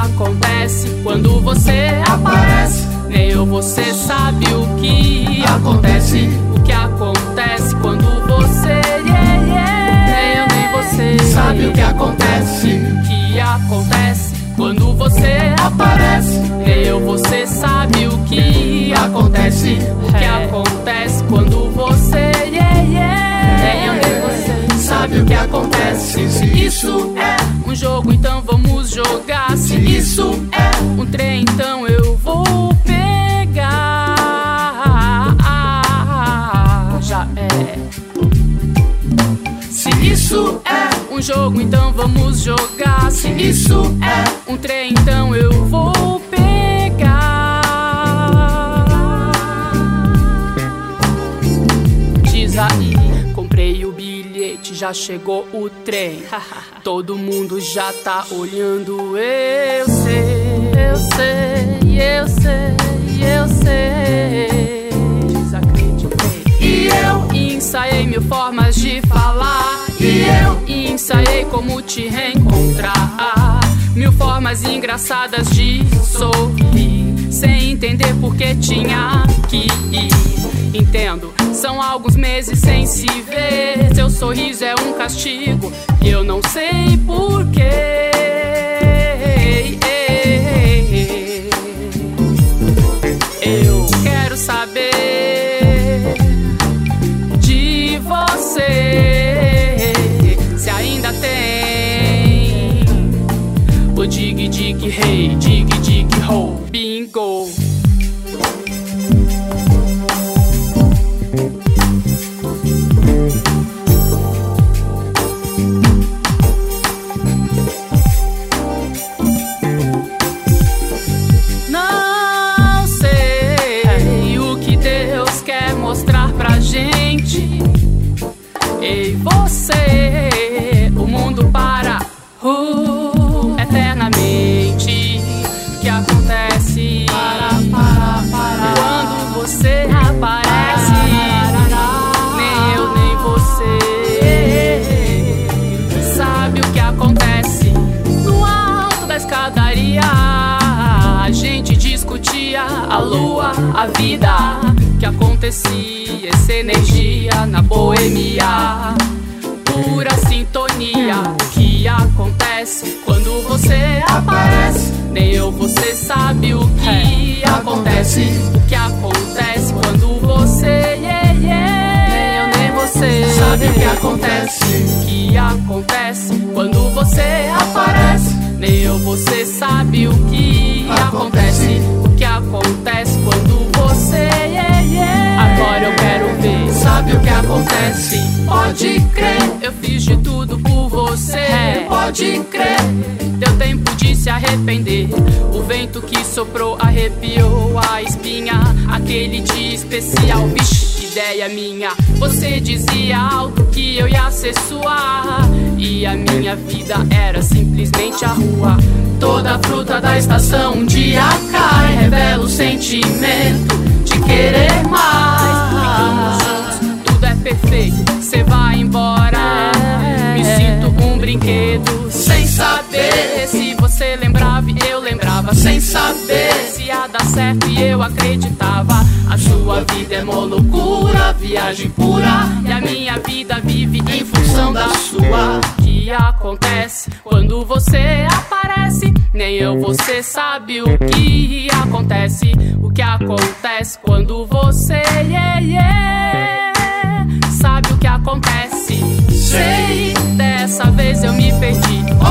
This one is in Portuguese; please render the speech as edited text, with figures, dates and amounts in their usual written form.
acontece quando você aparece? Nem eu, você sabe o que acontece. O que acontece quando você nem eu nem você sabe o que acontece. O que acontece quando você aparece? Nem eu, você sabe o que acontece. O que acontece quando você nem eu nem você sabe o que acontece. Se isso é um jogo, então vamos jogar. Se isso é um trem, então eu vou pegar. Já é. Se isso é um jogo, então vamos jogar. Se isso é um trem, então eu vou pegar. Diz aí, comprei o bilhete, já chegou o trem. Todo mundo já tá olhando. Eu sei, eu sei, eu sei, eu sei. Desacreditei. E eu ensaiei mil formas de falar. E eu ensaiei como te reencontrar. Mil formas engraçadas de sorrir, sem entender por que tinha que ir. Entendo, são alguns meses sem se ver. Seu sorriso é um castigo e eu não sei porquê. Eu quero saber de você, se ainda tem o dig dig hey, dig dig ho, bingo. Não sei o que Deus quer mostrar pra gente. Ei, você, o mundo para eternamente. O que acontece quando você aparece? Nem eu, nem você sabe o que acontece. No alto da escadaria a gente discutia a lua, a vida. Que acontecia essa energia na boemia, pura sintonia. O que acontece quando você aparece? Nem eu, você sabe o que acontece. O que acontece quando você nem eu, nem você sabe o que acontece. O que acontece quando você aparece? Nem eu, você sabe o que acontece. O que acontece quando você agora eu quero ver, sabe o que acontece. Pode crer, eu fiz de tudo por você. Pode crer, deu tempo de se arrepender. O vento que soprou arrepiou a espinha. Aquele dia especial, bicho, ideia minha. Você dizia alto que eu ia ser sua, e a minha vida era simplesmente a rua. Toda fruta da estação um dia cai, revela o sentimento de querer mais. Ficamos juntos, tudo é perfeito, cê vai embora. Me sinto um brinquedo, sem saber se você lembrava e eu lembrava. Sem saber se ia dar certo e eu acreditava. A sua vida é mó loucura, viagem pura, e a minha vida vive em função da sua. O que acontece quando você aparece? Nem eu, você sabe o que acontece. O que acontece quando você sabe o que acontece. Sei, dessa vez eu me perdi.